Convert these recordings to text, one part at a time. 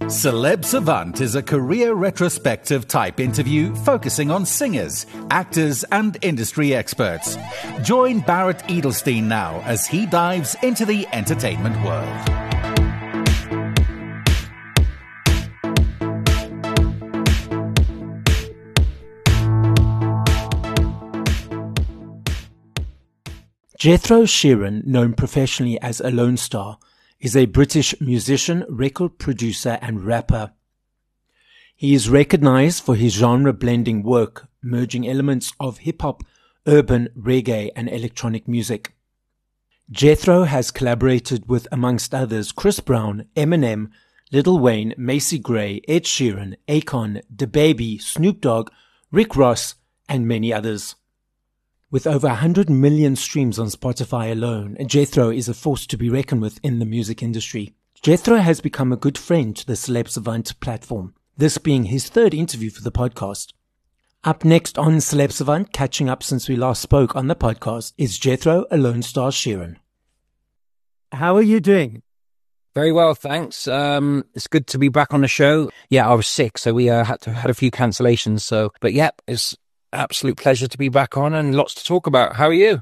Celeb Savant is a career retrospective type interview focusing on singers, actors, and industry experts. Join Barrett Edelstein now as he dives into the entertainment world. Jethro Sheeran, known professionally as Alone Star, is a British musician, record producer and rapper. He is recognized for his genre-blending work, merging elements of hip-hop, urban, reggae and electronic music. Jethro has collaborated with, amongst others, Chris Brown, Eminem, Lil Wayne, Macy Gray, Ed Sheeran, Akon, DaBaby, Snoop Dogg, Rick Ross and many others. With over 100 million streams on Spotify alone, Jethro is a force to be reckoned with in the music industry. Jethro has become a good friend to the Celeb Savant platform, this being his third interview for the podcast. Up next on Celeb Savant, catching up since we last spoke on the podcast, is Jethro Alone Star Sheeran. How are you doing? Very well, thanks. It's good to be back on the show. Yeah, I was sick, so we had a few cancellations. But yeah, it's absolute pleasure to be back on and lots to talk about. How are you?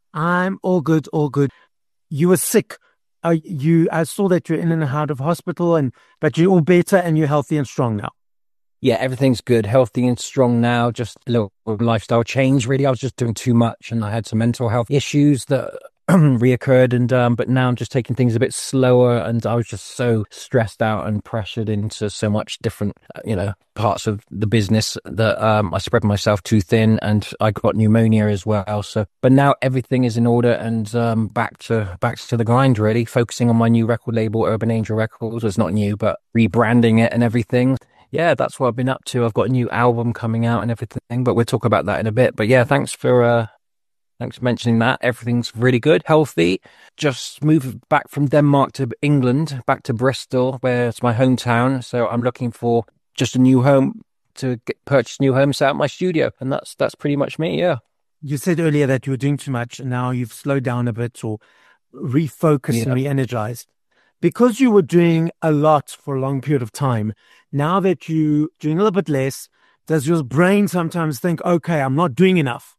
I'm all good, all good. You were sick. I saw that you're in and out of hospital, but you're all better and you're healthy and strong now. Yeah, everything's good, healthy and strong now. Just a little lifestyle change, really. I was just doing too much and I had some mental health issues that reoccurred, but now I'm just taking things a bit slower, and I was just so stressed out and pressured into so much different, parts of the business that I spread myself too thin, and I got pneumonia as well. But now everything is in order and back to the grind, really. Focusing on my new record label, Urban Angel Records. It's not new, but rebranding it and everything. Yeah, that's what I've been up to. I've got a new album coming out and everything, but we'll talk about that in a bit. But yeah, thanks for mentioning that. Everything's really good, healthy. Just moved back from Denmark to England, back to Bristol, where it's my hometown. So I'm looking for just a new home to purchase new homes out of my studio. And that's pretty much me, yeah. You said earlier that you were doing too much and now you've slowed down a bit or refocused and re-energized. Because you were doing a lot for a long period of time, now that you're doing a little bit less, does your brain sometimes think, okay, I'm not doing enough?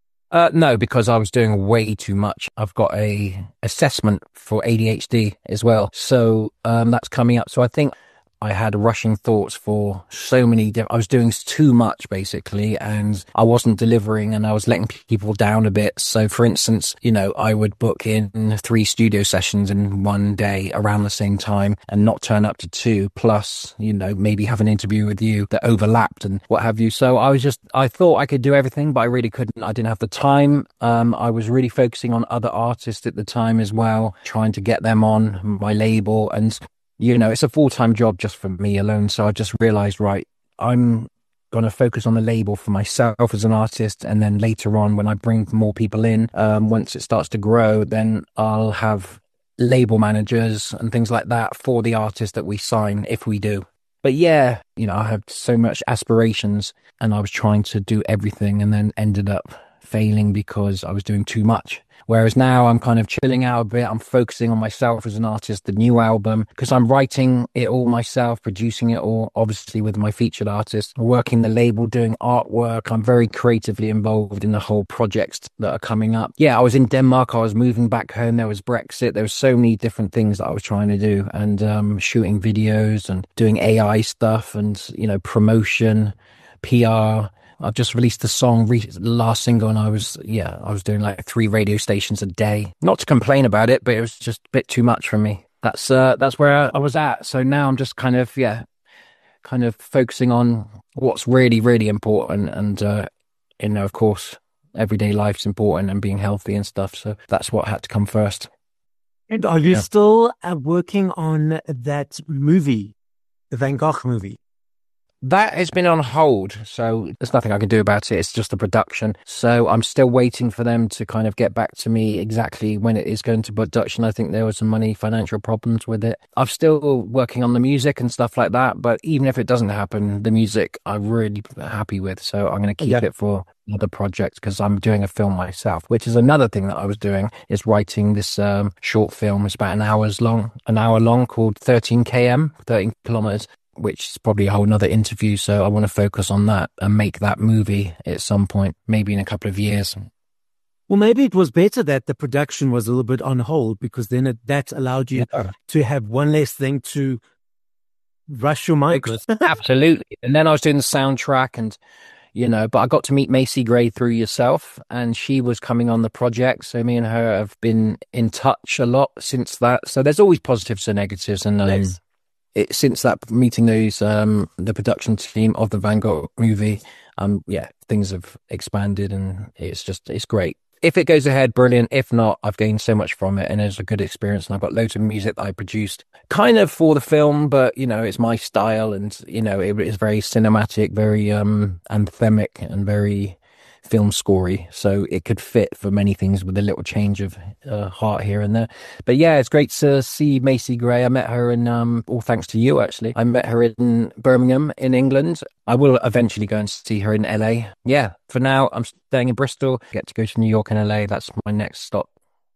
No, because I was doing way too much. I've got a assessment for ADHD as well. So that's coming up. So I think I had rushing thoughts for so many I was doing too much, basically, and I wasn't delivering and I was letting people down a bit. So, for instance, I would book in 3 studio sessions in one day around the same time and not turn up to 2, plus, maybe have an interview with you that overlapped and what have you. So I thought I could do everything, but I really couldn't. I didn't have the time. I was really focusing on other artists at the time as well, trying to get them on my label, and it's a full-time job just for me alone. So I just realized, right, I'm going to focus on the label for myself as an artist. And then later on, when I bring more people in, once it starts to grow, then I'll have label managers and things like that for the artists that we sign, if we do. But yeah, I have so much aspirations and I was trying to do everything and then ended up failing because I was doing too much. Whereas now I'm kind of chilling out a bit. I'm focusing on myself as an artist, the new album, because I'm writing it all myself, producing it all, obviously with my featured artist, working the label, doing artwork. I'm very creatively involved in the whole projects that are coming up. Yeah, I was in Denmark. I was moving back home. There was Brexit. There was so many different things that I was trying to do, and shooting videos and doing AI stuff and, promotion, PR. I've just released a song, the last single, and I was doing like 3 radio stations a day. Not to complain about it, but it was just a bit too much for me. That's where I was at. So now I'm just kind of focusing on what's really, really important. And, of course, everyday life's important and being healthy and stuff. So that's what had to come first. And are you still working on that movie, the Van Gogh movie? That has been on hold, so there's nothing I can do about it. It's just the production. So I'm still waiting for them to kind of get back to me exactly when it is going to production. I think there were some financial problems with it. I'm still working on the music and stuff like that, but even if it doesn't happen, the music I'm really happy with. So I'm going to keep it for another project because I'm doing a film myself, which is another thing that I was doing, is writing this short film. It's about an hour long called 13 km, 13 kilometers, which is probably a whole nother interview. So I want to focus on that and make that movie at some point, maybe in a couple of years. Well, maybe it was better that the production was a little bit on hold, because then that allowed you to have one less thing to rush your mind with. Absolutely. And then I was doing the soundtrack and, but I got to meet Macy Gray through yourself, and she was coming on the project. So me and her have been in touch a lot since that. So there's always positives and negatives. And since that meeting the production team of the Van Gogh movie, things have expanded, and it's great. If it goes ahead, brilliant. If not, I've gained so much from it, and it's a good experience. And I've got loads of music that I produced kind of for the film, but, it's my style, and, it is very cinematic, very anthemic, and very film scorey. So it could fit for many things with a little change of heart here and there. But yeah, it's great to see Macy Gray. I met her in, all thanks to you, actually. I met her in Birmingham in England. I will eventually go and see her in LA. Yeah, for now, I'm staying in Bristol. Get to go to New York and LA. That's my next stop.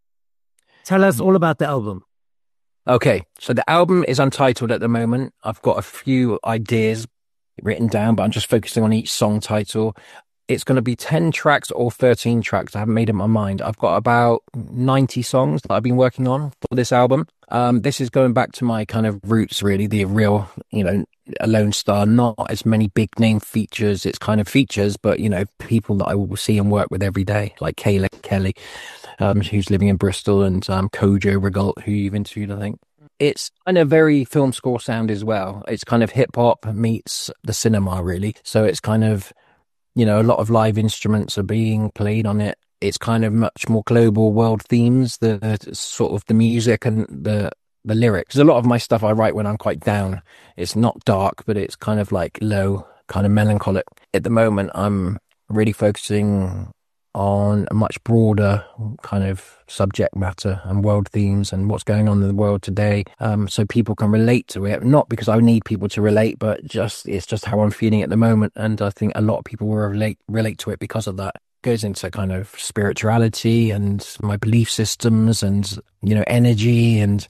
Tell us all about the album. Okay, so the album is untitled at the moment. I've got a few ideas written down, but I'm just focusing on each song title. It's going to be 10 tracks or 13 tracks. I haven't made up my mind. I've got about 90 songs that I've been working on for this album. This is going back to my kind of roots, really, the real, a lone star, not as many big name features. It's kind of features, but, people that I will see and work with every day, like Kayla Kelly, who's living in Bristol, and Kojo Regault, who you've interviewed, I think. It's kind of very film score sound as well. It's kind of hip hop meets the cinema, really. So it's kind of, a lot of live instruments are being played on it. It's kind of much more global world themes, the sort of the music and the lyrics. There's a lot of my stuff I write when I'm quite down. It's not dark, but it's kind of like low, kind of melancholic. At the moment, I'm really focusing on a much broader kind of subject matter and world themes and what's going on in the world today, so people can relate to it. Not because I need people to relate, but it's just how I'm feeling at the moment, and I think a lot of people will relate to it because of that. It goes into kind of spirituality and my belief systems and energy and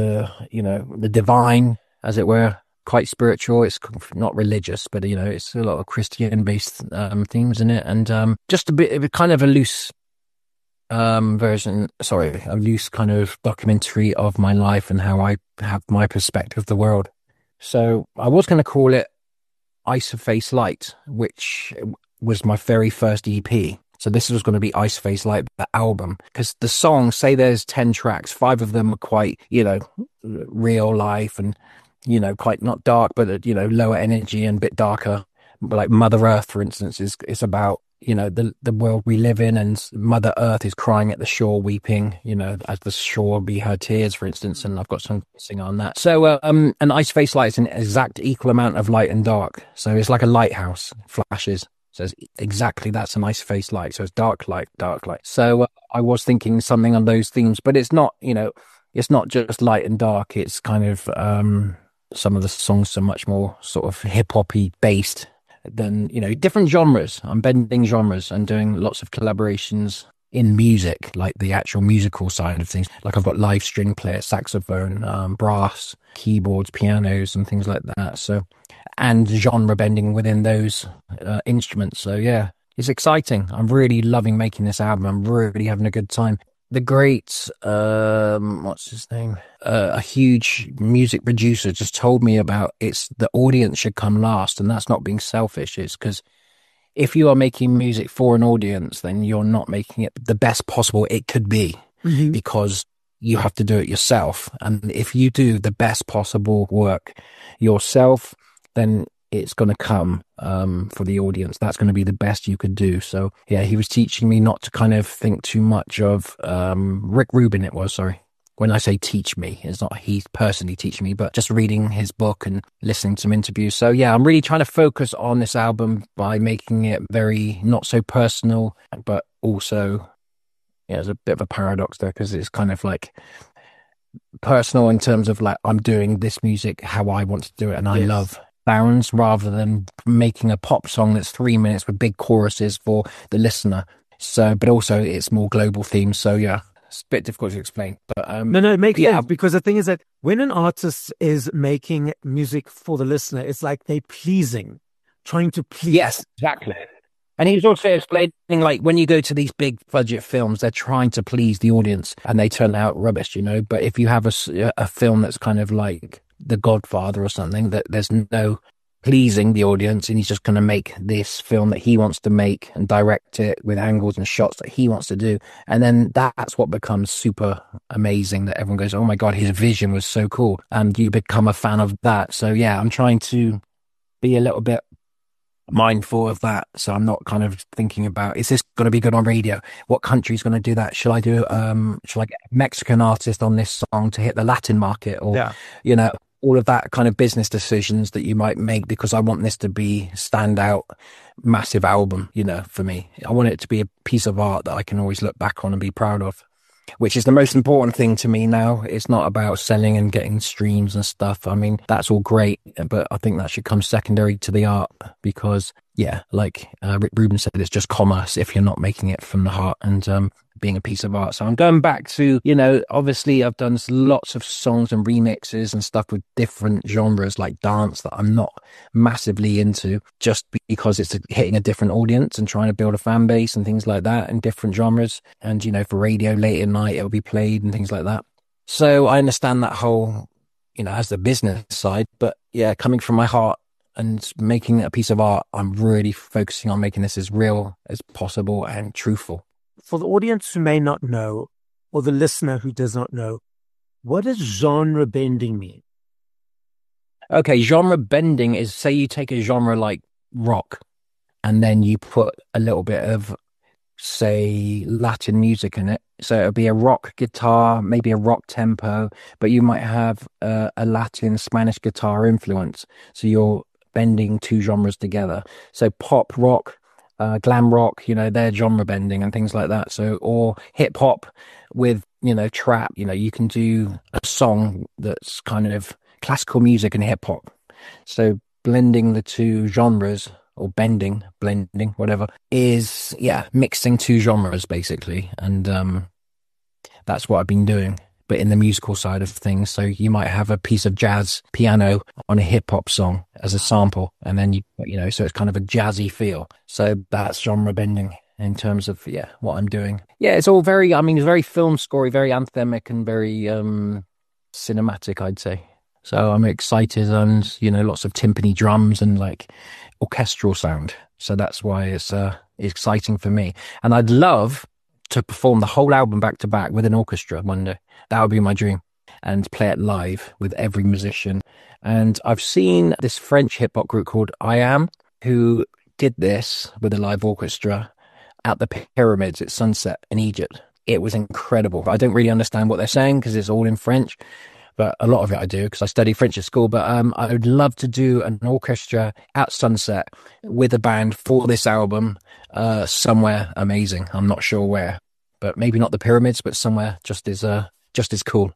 the divine, as it were. Quite spiritual. It's not religious, but it's a lot of Christian-based themes in it, and just a bit kind of a loose a loose kind of documentary of my life and how I have my perspective of the world. So I was going to call it Isoface Light, which was my very first EP. So this was going to be Isoface Light, the album, because the songs, say there's 10 tracks, 5 of them are quite, real life and quite not dark, but, lower energy and a bit darker. Like Mother Earth, for instance, is about, the world we live in, and Mother Earth is crying at the shore, weeping, as the shore be her tears, for instance. And I've got some sing on that. So, an Isoface Light is an exact equal amount of light and dark. So it's like a lighthouse, flashes. So it's exactly, that's an Isoface Light. So it's dark light, dark light. So I was thinking something on those themes, but it's not, it's not just light and dark. It's kind of, some of the songs are much more sort of hip-hop-y based than, different genres. I'm bending genres and doing lots of collaborations in music, like the actual musical side of things. Like I've got live string player, saxophone, brass, keyboards, pianos, and things like that. So, and genre bending within those instruments. So yeah, it's exciting. I'm really loving making this album. I'm really having a good time. The great, what's his name? A huge music producer just told me about the audience should come last, and that's not being selfish. It's because if you are making music for an audience, then you're not making it the best possible it could be, because you have to do it yourself. And if you do the best possible work yourself, then it's going to come for the audience. That's going to be the best you could do. So yeah, he was teaching me not to kind of think too much of Rick Rubin. when I say teach me, it's not he personally teaching me, but just reading his book and listening to some interviews. So yeah, I'm really trying to focus on this album by making it very not so personal, but also, yeah, there's a bit of a paradox there because it's kind of like personal in terms of like I'm doing this music how I want to do it, and I love sounds rather than making a pop song that's 3 minutes with big choruses for the listener. So, but also it's more global themes. So yeah, it's a bit difficult to explain. But no, it makes sense, because the thing is that when an artist is making music for the listener, it's like they're trying to please. Yes, exactly. And he was also explaining, like, when you go to these big budget films, they're trying to please the audience and they turn out rubbish, you know. But if you have a film that's kind of like The Godfather or something, that there's no pleasing the audience, and he's just going to make this film that he wants to make and direct it with angles and shots that he wants to do. And then that's what becomes super amazing, that everyone goes, oh my God, his vision was so cool. And you become a fan of that. So yeah, I'm trying to be a little bit mindful of that. So I'm not kind of thinking about, is this going to be good on radio? What country's going to do that? Should I get a Mexican artist on this song to hit the Latin market? Or, you know, all of that kind of business decisions that you might make, because I want this to be standout, massive album, you know, for me. I want it to be a piece of art that I can always look back on and be proud of, which is the most important thing to me now. It's not about selling and getting streams and stuff. I mean, that's all great, but I think that should come secondary to the art, because, yeah, like Rick Rubin said, it's just commerce if you're not making it from the heart and being a piece of art. So I'm going back to, you know, obviously I've done lots of songs and remixes and stuff with different genres like dance that I'm not massively into, just because it's hitting a different audience and trying to build a fan base and things like that in different genres. And, you know, for radio late at night, it'll be played and things like that. So I understand that whole, you know, as the business side, but yeah, coming from my heart and making it a piece of art, I'm really focusing on making this as real as possible and truthful. For the audience who may not know, or the listener who does not know, what does genre bending mean? Okay, genre bending is, say you take a genre like rock and then you put a little bit of, say, Latin music in it. So it'll be a rock guitar, maybe a rock tempo, but you might have a Latin Spanish guitar influence. So you're bending two genres together. So pop, rock, glam rock, you know, they're genre bending and things like that. So, or hip hop with, you know, trap, you know, you can do a song that's kind of classical music and hip hop. So blending the two genres, or blending, whatever, is, yeah, mixing two genres basically. And that's what I've been doing, but in the musical side of things. So you might have a piece of jazz piano on a hip hop song as a sample, and then you know, so it's kind of a jazzy feel. So that's genre bending in terms of, yeah, what I'm doing. Yeah, it's all very, I mean, it's very film scory, very anthemic and very cinematic, I'd say. So I'm excited, and, you know, lots of timpani drums and like orchestral sound. So that's why it's exciting for me. And I'd love to perform the whole album back to back with an orchestra one day. That would be my dream, and play it live with every musician. And I've seen this French hip hop group called I Am, who did this with a live orchestra at the pyramids at sunset in Egypt. It was incredible. I don't really understand what they're saying because it's all in French, but a lot of it I do because I studied French at school. But I would love to do an orchestra at sunset with a band for this album somewhere amazing. I'm not sure where, but maybe not the pyramids, but somewhere just as cool.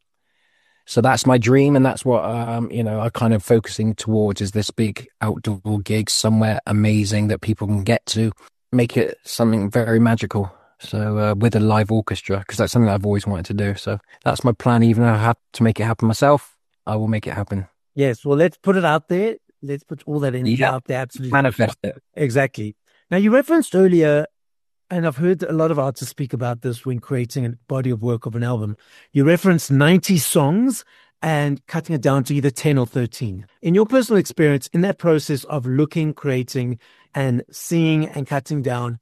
So that's my dream, and that's what you know, I'm kind of focusing towards, is this big outdoor gig somewhere amazing that people can get to, make it something very magical. So with a live orchestra, because that's something I've always wanted to do. So that's my plan. Even though I have to make it happen myself, I will make it happen. Yes, well, let's put it out there. Let's put all that out there. Absolutely. Manifest it. Exactly. Now, you referenced earlier, and I've heard a lot of artists speak about this when creating a body of work of an album. You referenced 90 songs and cutting it down to either 10 or 13. In your personal experience, in that process of looking, creating, and seeing and cutting down,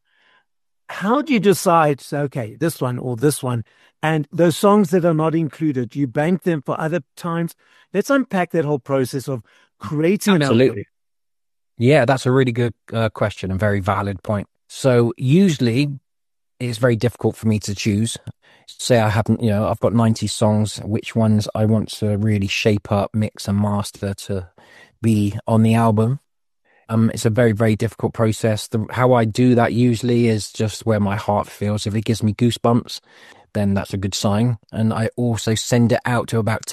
how do you decide, okay, this one or this one, and those songs that are not included, do you bank them for other times? Let's unpack that whole process of creating an album. Absolutely. Yeah, that's a really good question and very valid point. So usually it's very difficult for me to choose. say I haven't, I've got 90 songs, which ones I want to really shape up, mix and master to be on the album. It's a very, very difficult process. How I do that usually is just where my heart feels. If it gives me goosebumps, then that's a good sign. And I also send it out to about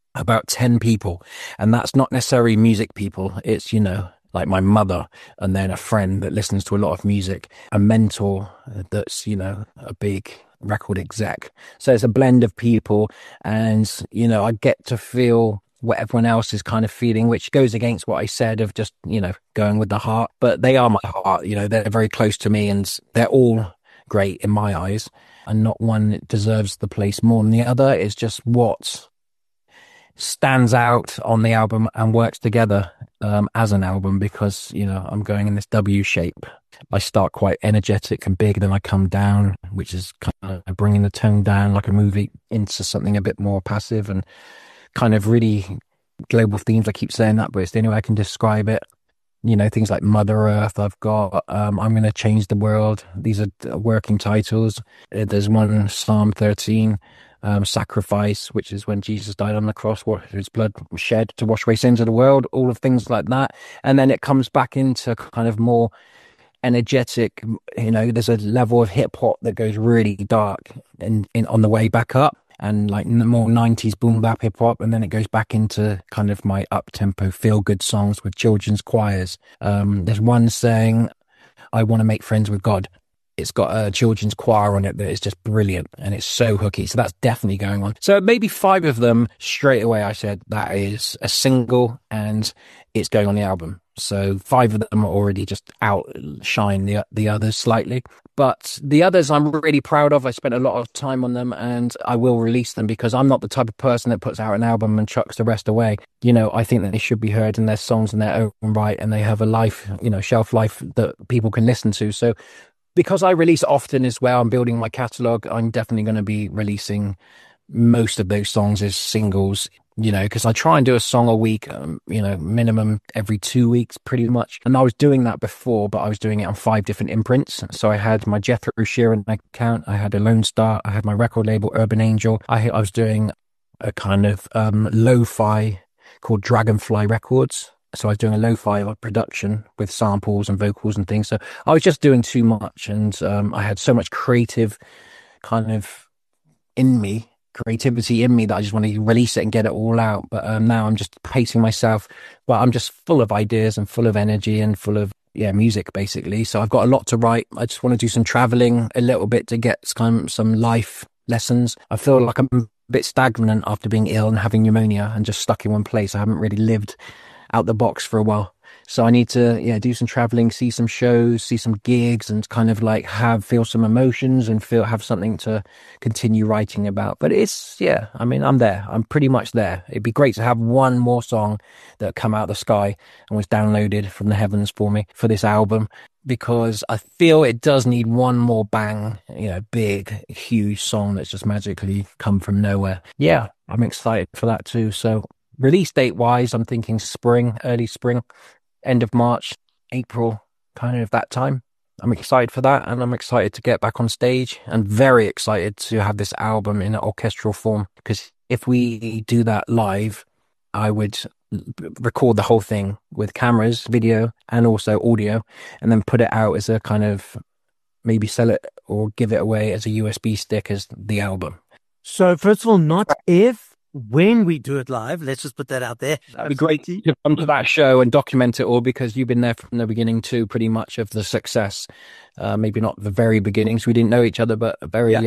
10 people. And that's not necessarily music people. It's, like my mother, and then a friend that listens to a lot of music, a mentor that's, a big record exec. So it's a blend of people, and, I get to feel what everyone else is kind of feeling, which goes against what I said of just, going with the heart. But they are my heart, they're very close to me, and they're all great in my eyes, and not one deserves the place more than the other. It's just what stands out on the album and works together as an album, because I'm going in this W shape. I start quite energetic and big, then I come down, which is kind of bringing the tone down like a movie into something a bit more passive and kind of really global themes. I keep saying that, but it's the only way I can describe it. Things like Mother Earth. I've got I'm going to change the world. These are working titles. There's one, Psalm 13, sacrifice, which is when Jesus died on the cross, his blood was shed to wash away sins of the world, all of things like that. And then it comes back into kind of more energetic, there's a level of hip hop that goes really dark and on the way back up, and like more 90s boom bap hip hop, and then it goes back into kind of my up tempo feel good songs with children's choirs. There's one saying, I want to make friends with God. It's got a children's choir on it that is just brilliant, and it's so hooky. So that's definitely going on. So maybe 5 of them straight away I said that is a single and it's going on the album. So 5 of them are already just outshine the others slightly. But the others I'm really proud of. I spent a lot of time on them, and I will release them because I'm not the type of person that puts out an album and chucks the rest away. I think that they should be heard, and their songs in their own right, and they have a life, shelf life that people can listen to. So because I release often as well, I'm building my catalogue, I'm definitely going to be releasing most of those songs as singles, because I try and do a song a week, minimum every 2 weeks, pretty much. And I was doing that before, but I was doing it on 5 different imprints. So I had my Jethro Sheeran account, I had a Lone Star, I had my record label Urban Angel. I was doing a kind of lo-fi called Dragonfly Records. So I was doing a lo-fi production with samples and vocals and things. So I was just doing too much, and I had so much creative kind of creativity in me that I just want to release it and get it all out. But now I'm just pacing myself. Well, I'm just full of ideas and full of energy and full of music basically. So I've got a lot to write. I just want to do some traveling a little bit to get some life lessons. I feel like I'm a bit stagnant after being ill and having pneumonia and just stuck in one place. I haven't really lived out the box for a while. So I need to do some traveling, see some shows, see some gigs, and kind of like feel some emotions and have something to continue writing about. But I'm there. I'm pretty much there. It'd be great to have one more song that come out of the sky and was downloaded from the heavens for me for this album, because I feel it does need one more bang, big, huge song that's just magically come from nowhere. Yeah, I'm excited for that too. So release date wise, I'm thinking early spring, end of March, April, kind of that time. I'm excited for that, and I'm excited to get back on stage, and very excited to have this album in an orchestral form, because if we do that live, I would record the whole thing with cameras, video, and also audio, and then put it out as a kind of, maybe sell it or give it away as a USB stick as the album. So first of all, not if, when we do it live, let's just put that out there. That'd be great to come to that show and document it all, because you've been there from the beginning too, pretty much, of the success. Maybe not the very beginnings, we didn't know each other, but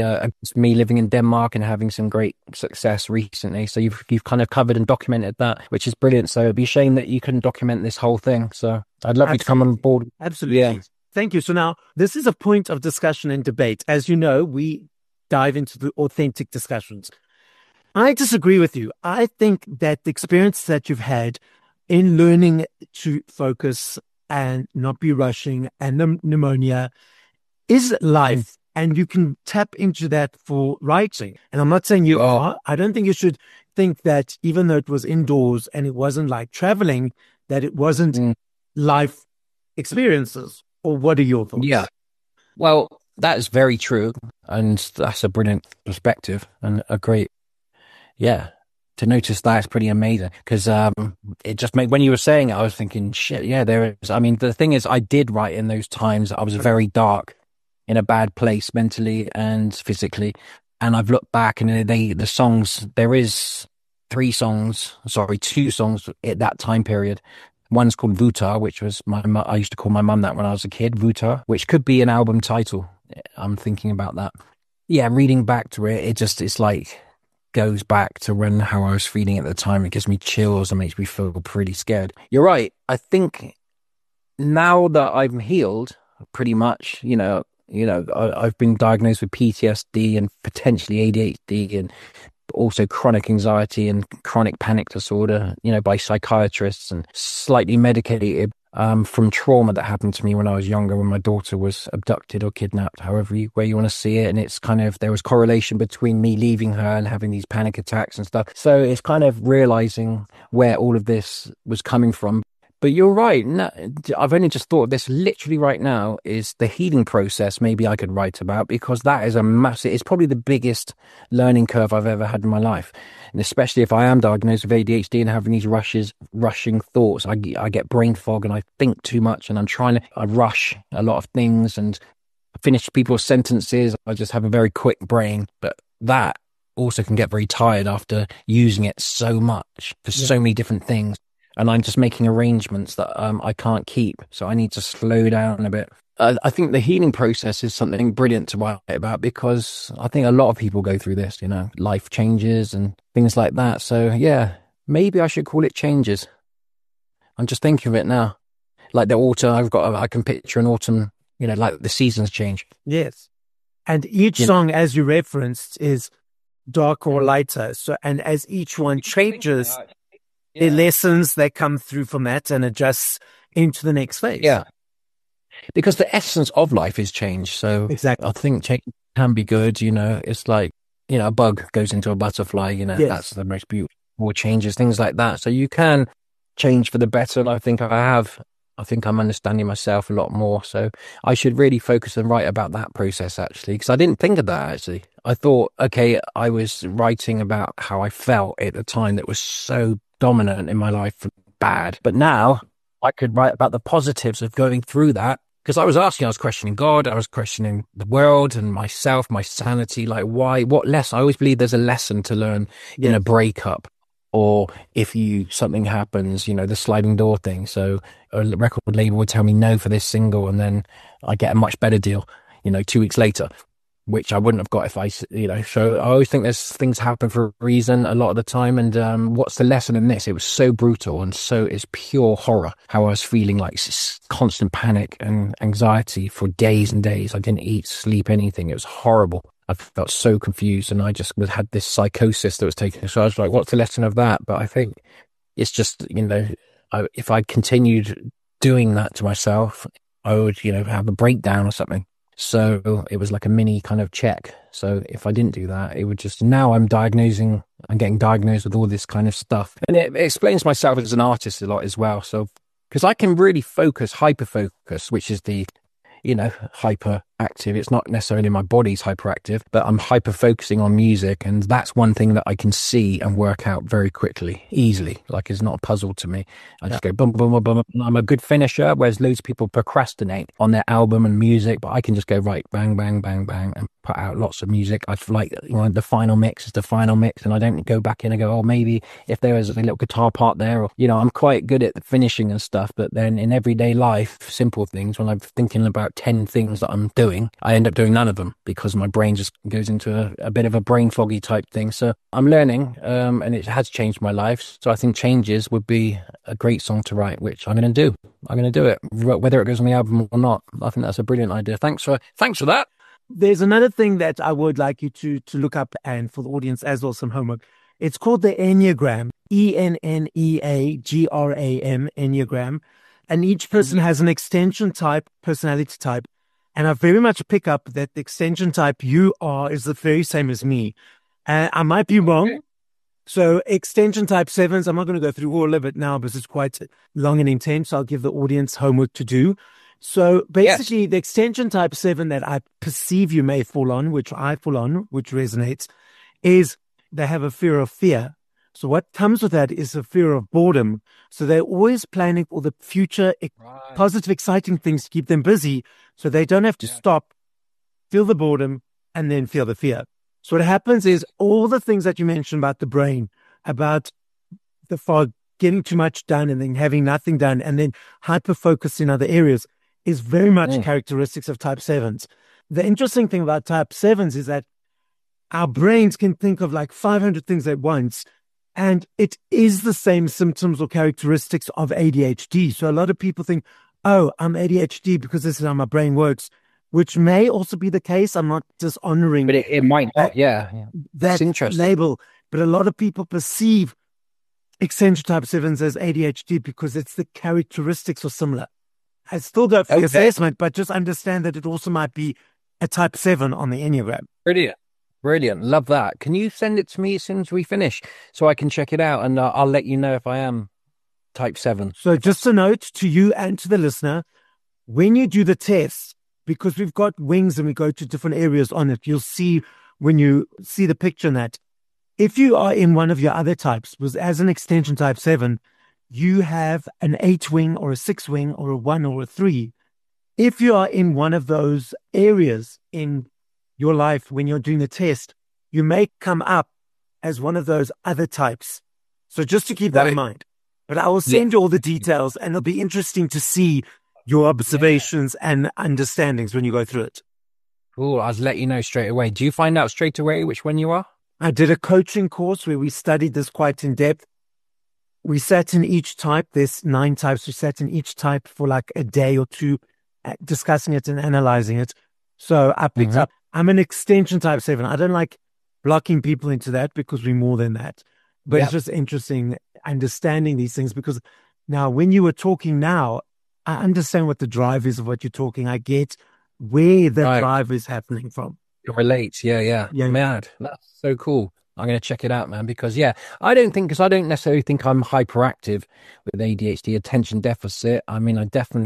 me living in Denmark and having some great success recently. So you've kind of covered and documented that, which is brilliant. So it'd be a shame that you couldn't document this whole thing. So I'd love you to come on board. Absolutely. Yeah. Thank you. So now this is a point of discussion and debate. As you know, we dive into the authentic discussions. I disagree with you. I think that the experience that you've had in learning to focus and not be rushing and pneumonia is life, and you can tap into that for writing. And I'm not saying you are. I don't think you should think that even though it was indoors and it wasn't like traveling, that it wasn't life experiences. Or what are your thoughts? Yeah. Well, That is very true. And that's a brilliant perspective and a great, yeah, to notice that is pretty amazing. Because it just made, when you were saying it, I was thinking, shit, yeah, there is. I mean, the thing is, I did write in those times. I was very dark, in a bad place mentally and physically. And I've looked back and the songs, there is two songs at that time period. One's called Vuta, which was I used to call my mum that when I was a kid, Vuta, which could be an album title. I'm thinking about that. Yeah, reading back to it, it's like goes back to how I was feeling at the time. It gives me chills and makes me feel pretty scared. You're right. I think now that I'm healed, pretty much, I've been diagnosed with PTSD and potentially ADHD and also chronic anxiety and chronic panic disorder, by psychiatrists, and slightly medicated from trauma that happened to me when I was younger, when my daughter was abducted or kidnapped, way you want to see it. And it's kind of, there was correlation between me leaving her and having these panic attacks and stuff. So it's kind of realizing where all of this was coming from. But you're right. No, I've only just thought of this literally right now, is the healing process maybe I could write about, because that is it's probably the biggest learning curve I've ever had in my life. And especially if I am diagnosed with ADHD and having these rushing thoughts, I get brain fog and I think too much, and I rush a lot of things and finish people's sentences. I just have a very quick brain, but that also can get very tired after using it so much for so many different things. And I'm just making arrangements that I can't keep. So I need to slow down a bit. I think the healing process is something brilliant to write about, because I think a lot of people go through this, life changes and things like that. So yeah, maybe I should call it Changes. I'm just thinking of it now. Like the autumn, I can picture an autumn, like the seasons change. Yes. And each song, as you referenced, is darker or lighter. So, and as each one changes, the lessons that come through from that and adjusts into the next phase. Yeah. Because the essence of life is change. So exactly. I think change can be good. It's like, a bug goes into a butterfly, that's the most beautiful changes, things like that. So you can change for the better. And I think I'm understanding myself a lot more. So I should really focus and write about that process, actually, because I didn't think of that, actually. I thought, okay, I was writing about how I felt at the time that was so dominant in my life, bad. But now I could write about the positives of going through that, because I was questioning God, I was questioning the world and myself, my sanity, like what lesson? I always believe there's a lesson to learn in a breakup, or if something happens, the sliding door thing. So a record label would tell me no for this single, and then I get a much better deal, 2 weeks later, which I wouldn't have got if so I always think there's things happen for a reason a lot of the time. And what's the lesson in this? It was so brutal, and so it's pure horror, how I was feeling like constant panic and anxiety for days and days. I didn't eat, sleep, anything. It was horrible. I felt so confused, and I just had this psychosis that was taking. So I was like, what's the lesson of that? But I think it's just, if I continued doing that to myself, I would, have a breakdown or something. So it was like a mini kind of check. So if I didn't do that, it would just, now I'm getting diagnosed with all this kind of stuff. And it explains myself as an artist a lot as well. So, because I can really hyper focus, which is the, hyper active. It's not necessarily my body's hyperactive, but I'm hyper focusing on music. And that's one thing that I can see and work out very quickly, easily. Like, it's not a puzzle to me. I just go boom, boom, boom, boom. I'm a good finisher, whereas loads of people procrastinate on their album and music, but I can just go right, bang, bang, bang, bang, and put out lots of music. I feel like, the final mix is the final mix, and I don't go back in and go, oh, maybe if there was a little guitar part there, or, I'm quite good at the finishing and stuff. But then in everyday life, simple things, when I'm thinking about 10 things that I'm doing, I end up doing none of them, because my brain just goes into a bit of a brain foggy type thing. So I'm learning, and it has changed my life. So I think Changes would be a great song to write, which I'm going to do. I'm going to do it, whether it goes on the album or not. I think that's a brilliant idea. Thanks for that. There's another thing that I would like you to look up, and for the audience as well, some homework. It's called the Enneagram, Enneagram, Enneagram. And each person has an extension type, personality type. And I very much pick up that the extension type you are is the very same as me. I might be wrong. So extension type 7s, I'm not going to go through all of it now because it's quite long and intense. So I'll give the audience homework to do. So Yes. basically, the extension type 7 that I perceive you may fall on, which I fall on, which resonates, is they have a fear of fear. So what comes with that is a fear of boredom. So they're always planning for the future, positive, exciting things to keep them busy. So they don't have to stop, feel the boredom, and then feel the fear. So what happens is all the things that you mentioned about the brain, about the fog, getting too much done and then having nothing done, and then hyper-focus in other areas is very much characteristics of type 7s. The interesting thing about type 7s is that our brains can think of like 500 things at once, and it is the same symptoms or characteristics of ADHD. So a lot of people think, oh, I'm ADHD because this is how my brain works, which may also be the case. I'm not dishonoring But it might not, yeah. that interesting. label. But a lot of people perceive extension type 7s as ADHD because it's the characteristics are similar. I still go for the assessment, but just understand that it also might be a type 7 on the Enneagram. Brilliant. Love that. Can you send it to me as soon as we finish so I can check it out, and I'll let you know if I am type 7. So just a note to you and to the listener, when you do the test, because we've got wings and we go to different areas on it, you'll see when you see the picture in that, if you are in one of your other types, was as an extension type 7, you have an 8 wing or a 6 wing or a 1 or a 3. If you are in one of those areas in your life when you're doing the test, you may come up as one of those other types. So just to keep that in mind. But I will send you all the details, and it'll be interesting to see your observations and understandings when you go through it. Cool. I'll let you know straight away. Do you find out straight away which one you are? I did a coaching course where we studied this quite in depth. We sat in each type. There's 9 types. We sat in each type for like a day or two, discussing it and analyzing it. So I picked up, I'm an extension type 7. I don't like blocking people into that because we're more than that. But it's just interesting understanding these things, because now when you were talking now, I understand what the drive is of what you're talking. I get where the drive is happening from. It relates. Yeah. Mad. That's so cool. I'm going to check it out, man, because I don't necessarily think I'm hyperactive with ADHD, attention deficit. I mean,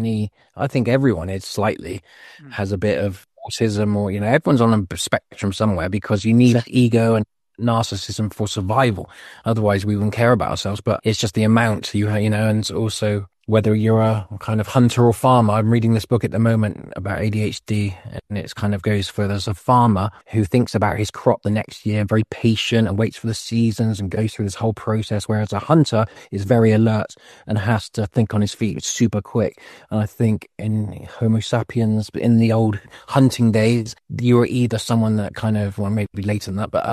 I think everyone is slightly, has a bit of autism, or, everyone's on a spectrum somewhere, because you need ego and narcissism for survival. Otherwise we wouldn't care about ourselves, but it's just the amount and also whether you're a kind of hunter or farmer. I'm reading this book at the moment about ADHD, and it kind of goes for, there's a farmer who thinks about his crop the next year, very patient and waits for the seasons and goes through this whole process, whereas a hunter is very alert and has to think on his feet super quick. And I think in Homo sapiens, in the old hunting days, you were either someone that kind of, well, maybe later than that, but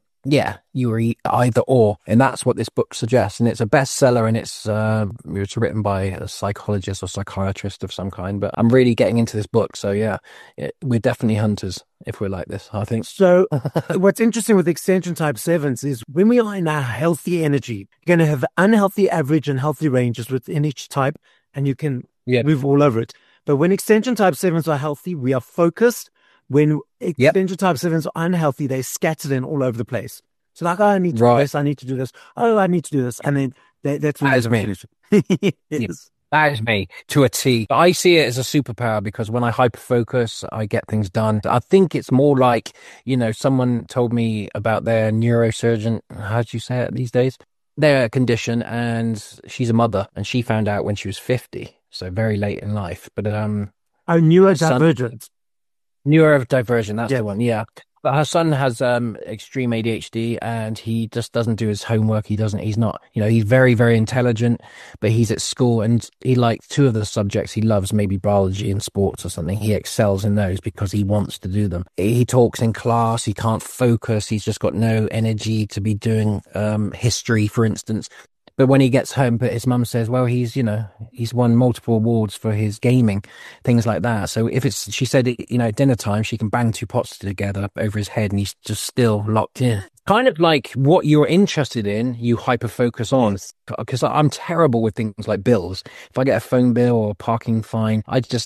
you were either or, and that's what this book suggests. And it's a bestseller, and it's written by a psychologist or psychiatrist of some kind. But I'm really getting into this book, so we're definitely hunters if we're like this, I think. So what's interesting with extension type 7s is when we are in our healthy energy, you're going to have unhealthy average and healthy ranges within each type, and you can move all over it. But when extension type 7s are healthy, we are focused. When extension type 7s are unhealthy, they're scattered in all over the place. So like, I need to do this, I need to do this. Oh, I need to do this. And then that's that is me. Yes. That is me to a T. I see it as a superpower, because when I hyper-focus, I get things done. I think it's more like, someone told me about their neurosurgeon, how do you say it these days? Their condition, and she's a mother, and she found out when she was 50, so very late in life. But neurodivergent. Neurodivergent, that's the one, But her son has extreme ADHD, and he just doesn't do his homework. He's not, he's very, very intelligent, but he's at school, and he likes 2 of the subjects he loves, maybe biology and sports or something. He excels in those because he wants to do them. He talks in class, he can't focus, he's just got no energy to be doing history, for instance. But when he gets home, but his mum says, well, he's won multiple awards for his gaming, things like that. So she said, at dinner time, she can bang 2 pots together over his head, and he's just still locked in. Kind of like what you're interested in, you hyper focus on. Because I'm terrible with things like bills. If I get a phone bill or a parking fine, I just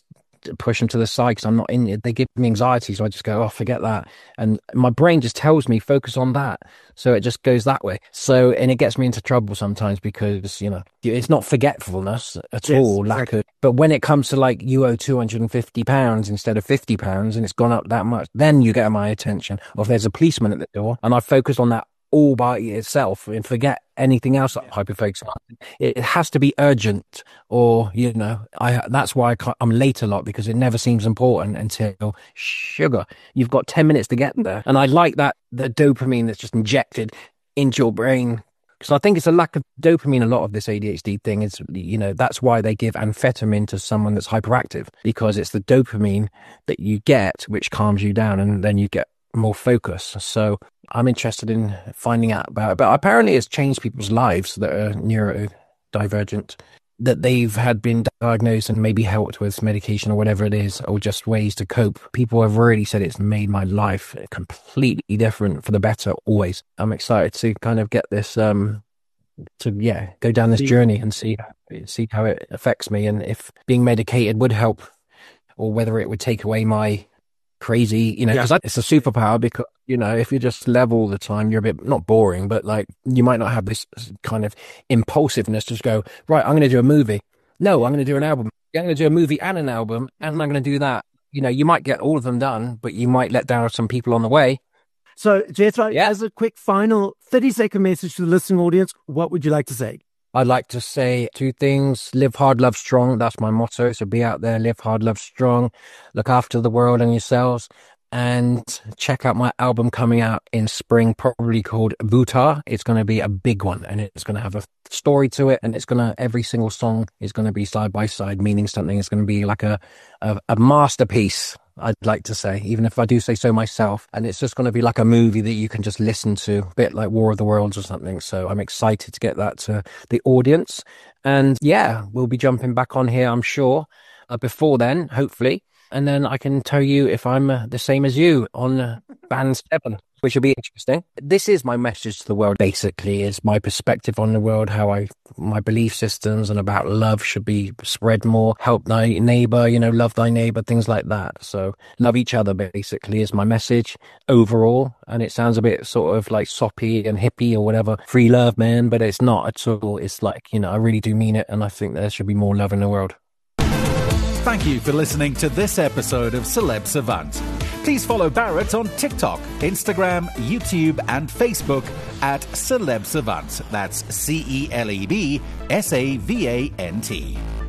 push them to the side because I'm not in it. They give me anxiety. So I just go, oh, forget that. And my brain just tells me, focus on that. So it just goes that way. So, and it gets me into trouble sometimes because, you know, it's not forgetfulness at all. Exactly. But when it comes to like, you owe £250 instead of £50 and it's gone up that much, then you get my attention. Or if there's a policeman at the door and I focus on that all by itself and forget anything else that I'm hyperfocusing on. It has to be urgent, or, you know, that's why I'm late a lot, because it never seems important until sugar. You've got 10 minutes to get there. And I like that, the dopamine that's just injected into your brain. Because I think it's a lack of dopamine. A lot of this ADHD thing is, you know, that's why they give amphetamine to someone that's hyperactive, because it's the dopamine that you get which calms you down, and then you get more focus. So I'm interested in finding out about it. But apparently it's changed people's lives that are neurodivergent, that they've had been diagnosed and maybe helped with medication or whatever it is, or just ways to cope. People have really said it's made my life completely different for the better, always. I'm excited to kind of get this, go down this journey and see how it affects me, and if being medicated would help, or whether it would take away my crazy, you know, because it's a superpower. Because, you know, if you're just level all the time, you're a bit, not boring, but like, you might not have this kind of impulsiveness to just go, right, I'm going to do a movie. No, I'm going to do an album. I'm going to do a movie and an album, and I'm going to do that. You know, you might get all of them done, but you might let down some people on the way. So, Jethro, as a quick final 30-second message to the listening audience, what would you like to say? I'd like to say 2 things. Live hard, love strong. That's my motto. So be out there, live hard, love strong. Look after the world and yourselves. And check out my album coming out in spring, probably called Bhutar. It's going to be a big one, and it's going to have a story to it. And every single song is going to be side by side, meaning something. It's going to be like a masterpiece, I'd like to say, even if I do say so myself. And it's just going to be like a movie that you can just listen to, a bit like War of the Worlds or something. So I'm excited to get that to the audience. And yeah, we'll be jumping back on here, I'm sure, before then, hopefully. And then I can tell you if I'm the same as you on Band 7, which will be interesting. This is my message to the world, basically, is my perspective on the world, how my belief systems and about love should be spread more. Help thy neighbor, you know, love thy neighbor, things like that. So love each other, basically, is my message overall. And it sounds a bit sort of like soppy and hippie or whatever, free love, man, but it's not at all. It's like, you know, I really do mean it. And I think there should be more love in the world. Thank you for listening to this episode of Celeb Savant. Please follow Barrett on TikTok, Instagram, YouTube, and Facebook at Celeb Savant. That's CelebSavant.